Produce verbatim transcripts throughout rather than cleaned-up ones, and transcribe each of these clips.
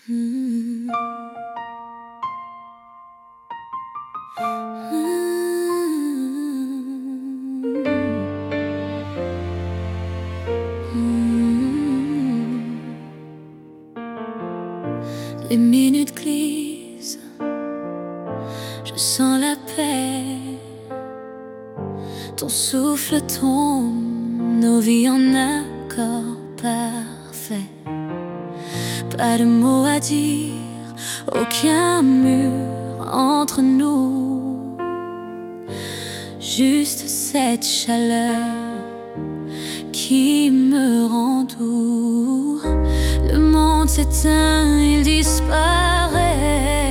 Mm. Mm. Les minutes glissent, je sens la paix. Ton souffle tombe, nos vies en accord parfait. Pas de mots à dire, aucun mur entre nous. Juste cette chaleur qui me rend doux. Le monde s'éteint, il disparaît.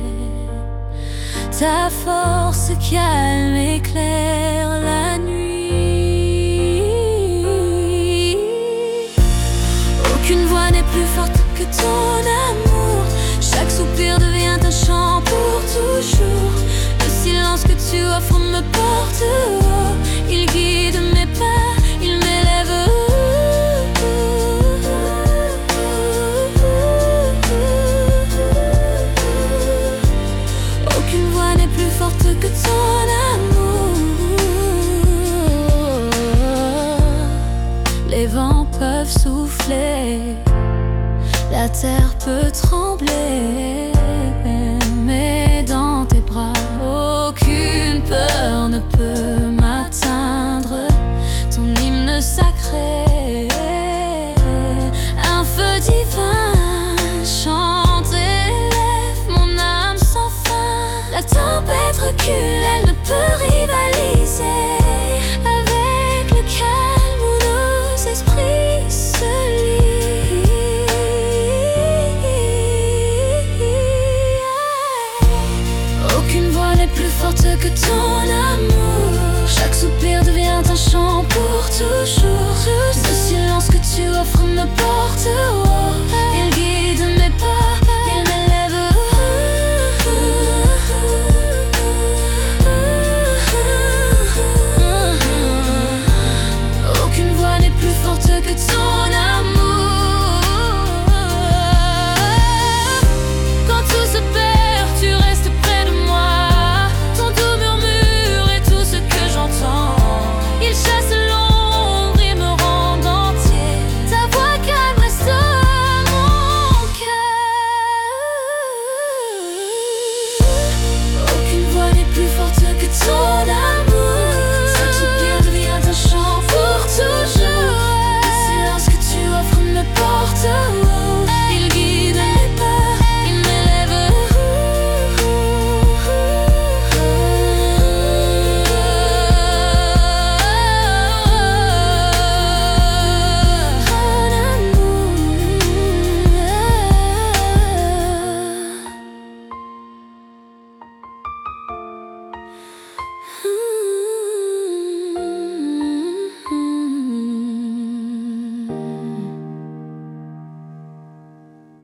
Ta force calme éclaire la nuit. Aucune voix n'est plus forte que ton amour. Chaque soupir devient un chant pour toujours. Le silence que tu offres me porte haut. Il guide mes pas, il m'élève. Aucune voix n'est plus forte que ton amour. Les vents peuvent souffler, la terre peut trembler, mais dans tes bras, aucune peur ne peut m'atteindre. Ton hymne sacré, un feu divin, chante et élève mon âme sans fin. La tempête recule, elle ne peut rivaliser avec le calme où nos esprits se lient. Aucune voix n'est plus forte que ton amour. Chaque soupir devient un chant pour toujours. Le silence que tu offres me porte haut.